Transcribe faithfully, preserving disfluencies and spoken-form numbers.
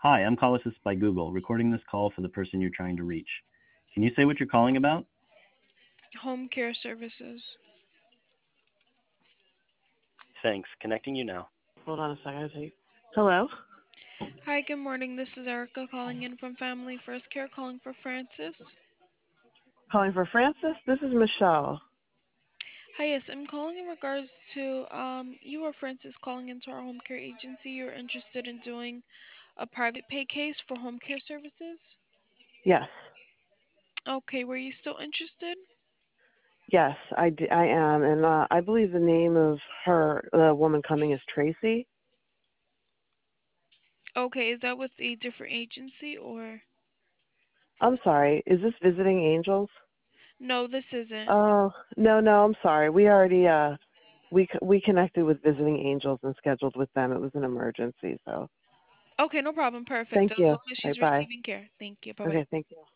Hi, I'm Call Assist by Google, recording this call for the person you're trying to reach. Can you say what you're calling about? Home care services. Thanks. Connecting you now. Hold on a second. I'll take. Hello? Hi, good morning. This is Erica calling in from Family First Care, calling for Francis. Calling for Francis? This is Michelle. Hi, yes, I'm calling in regards to um you or Francis calling into our home care agency. You're interested in doing a private pay case for home care services? Yes. Okay, were you still interested? Yes, I, d- I am. And uh, I believe the name of her, the woman coming, is Tracy. Okay, is that with a different agency or? I'm sorry. Is this Visiting Angels? No, this isn't. Oh, no, no, I'm sorry. We already, uh, we, c- we connected with Visiting Angels and scheduled with them. It was an emergency, so. Okay, no problem. Perfect. Thank As you. long All as she's right, bye. receiving care. Thank you. Bye bye. Okay, thank you.